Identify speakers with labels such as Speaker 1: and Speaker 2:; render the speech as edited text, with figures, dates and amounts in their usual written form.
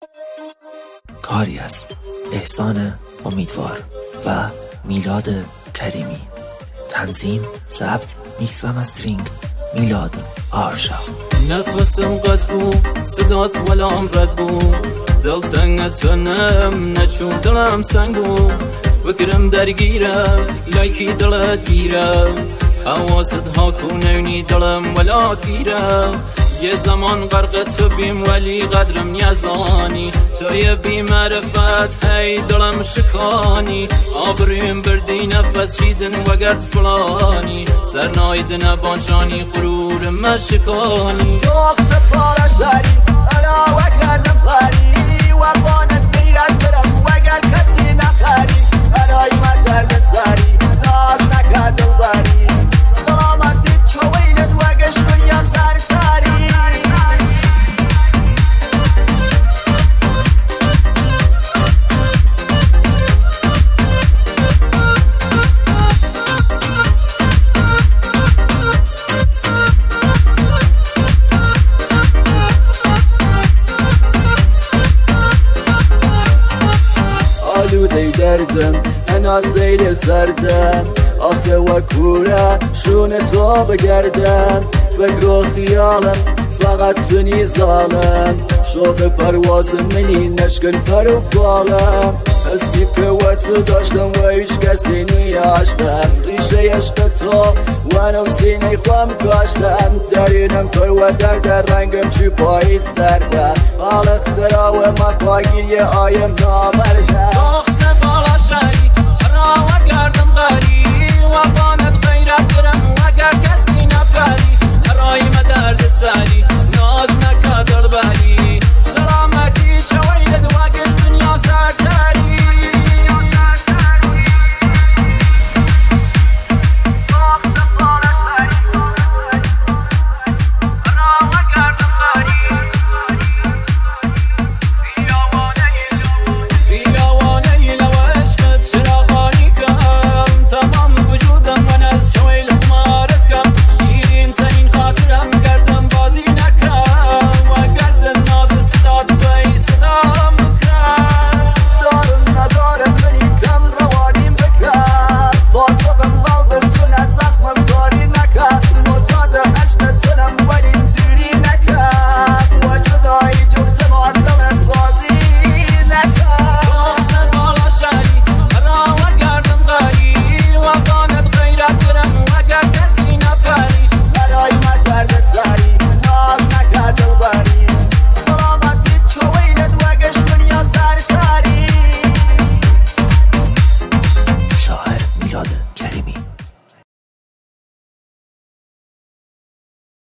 Speaker 1: کاری از احسان امیدوار و میلاد کریمی. تنظیم، ضبط، میکس و مسترینگ میلاد آرشا.
Speaker 2: نفسم قد بود صدات ولام رد بود، دلتنگت کنم نچون دلم سنگ بود، فکرم درگیره لایکی دلت گیره، حواست ها کنونی دلم ولات گیره، یه زمان غرق تو بیم ولی قدرم نیزانی، توی بی معرفت هی دلم شکانی، آبرویم بردی نفس چیدن وگرد فلانی، سرناید نبانشانی غرورم شکانی.
Speaker 3: داخت پارشاری انا وگردم خاری و بانت میرد برم وگر کسی نخری، برای من درد سری ناز نکرد دلبری، سلامتی چویلت وگش دنیا سر سری. آلوده دردم انا سیل سردم، آخه و کوره شون تو بگردم، فکر و خیالم فقط تو نیزالم، شوق پرواز منی نشکن پر و بالم، هستی که و تو داشتم و هیچ کسی نیاشتم، ریشه عشق تو و نو سینه خوام کاشتم، درینم پر و درد رنگم چی پایی سردم، حال اخترا و ما پاگیر یه آیم نامردم.